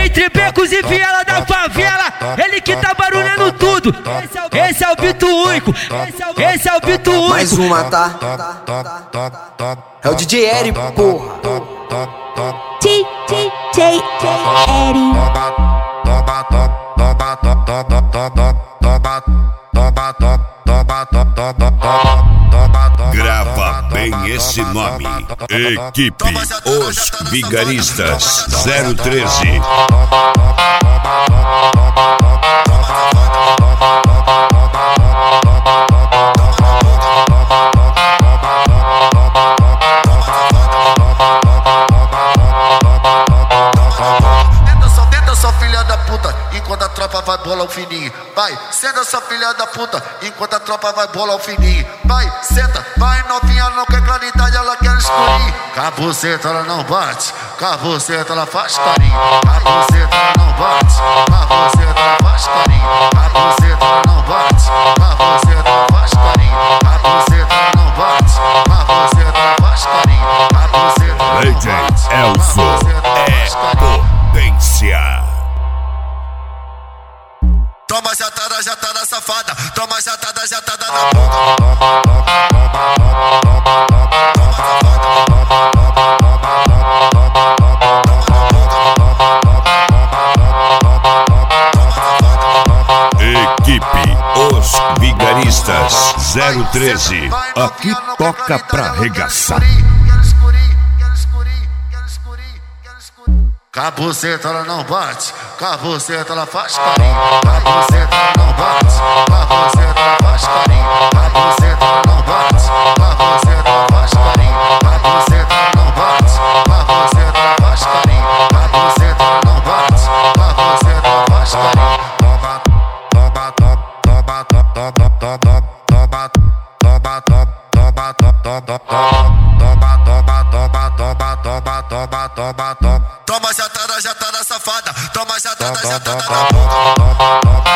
Entre becos e viela da favela, ele que tá barulhando tudo. Esse é o Bito único, esse é o Bito único. Mais uma, tá? É o DJ Eri, porra. DJ Eri. Grava bem esse nome. Equipe Os Vigaristas 013. Senta sua filha da puta, enquanto a tropa vai bolar o fininho. Vai, senta sua filha da puta, enquanto a tropa vai bolar o fininho. Vai, senta, vai novinha, não quer claridade, ela quer escurinho. Com a buceta ela não bate, com a buceta ela faz carinho. Com a buceta ela não bate, com a buceta ela faz carinho. Com a buceta ela não bate, com a buceta ela faz carinho. Com a buceta ela não bate, com a buceta ela faz carinho. Com a buceta ela não bate, Elso é potência. Toma jatada safada, toma jatada na boca. Equipe Os Vigaristas 013. Aqui toca pra arregaçar. Com a buceta ela não bate, com a buceta ela faz carinho. Com a buceta ela não bate, com a buceta ela faz carinho. Com a buceta ela não bate, com a buceta ela faz carinho. Com a buceta ela não bate, com a buceta ela faz carinho. Com a buceta ela não bate, com a buceta ela faz carinho. Toma jatada safada, toma jatada na boca.